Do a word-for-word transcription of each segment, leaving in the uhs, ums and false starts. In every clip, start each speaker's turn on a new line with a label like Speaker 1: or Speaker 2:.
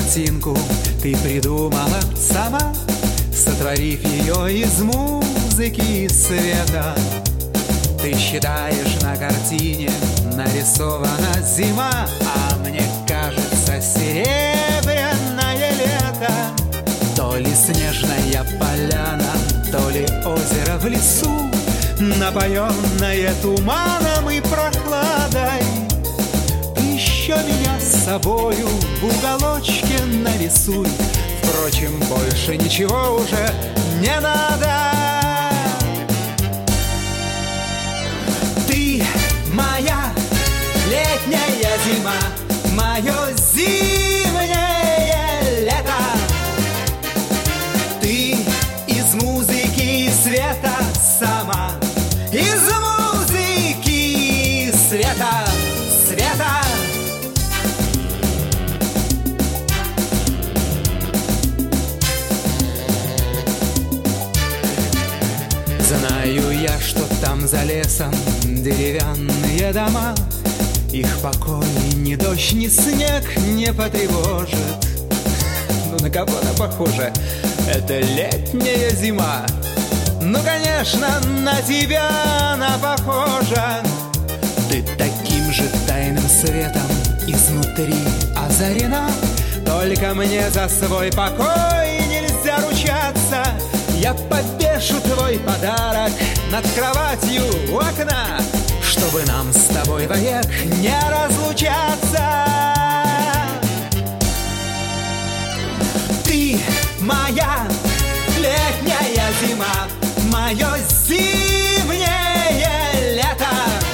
Speaker 1: картинку ты придумала сама, сотворив ее из музыки и света. Ты считаешь, на картине нарисована зима, а мне кажется, серебряное лето. То ли снежная поляна, то ли озеро в лесу, напоенное туманом и прохладой. Ты еще меня с собою в уголочке нарисуй. Впрочем, больше ничего уже не надо. Ты моя летняя зима, мое зимнее лето. Ты из музыки и света сама, из музыки и света, света. Знаю я, что там за лесом деревянные дома. Их покой ни дождь, ни снег не потревожит. Ну на кого она похожа? Это летняя зима. Ну конечно, на тебя она похожа. Ты таким же тайным светом изнутри озарена. Только мне за свой покой нельзя ручаться. Я повешу твой подарок над кроватью у окна, чтобы нам с тобой вовек не разлучаться. Ты моя летняя зима, мое зимнее лето.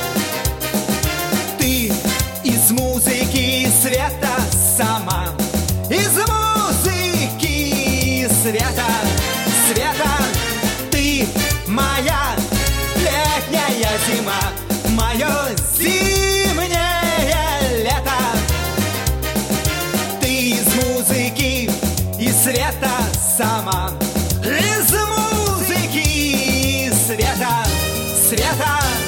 Speaker 1: Ты из музыки и света сама, из музыки и света, света. Ты моя летняя зима, мое зимнее лето. Ты из музыки и света сама, из музыки и света, света.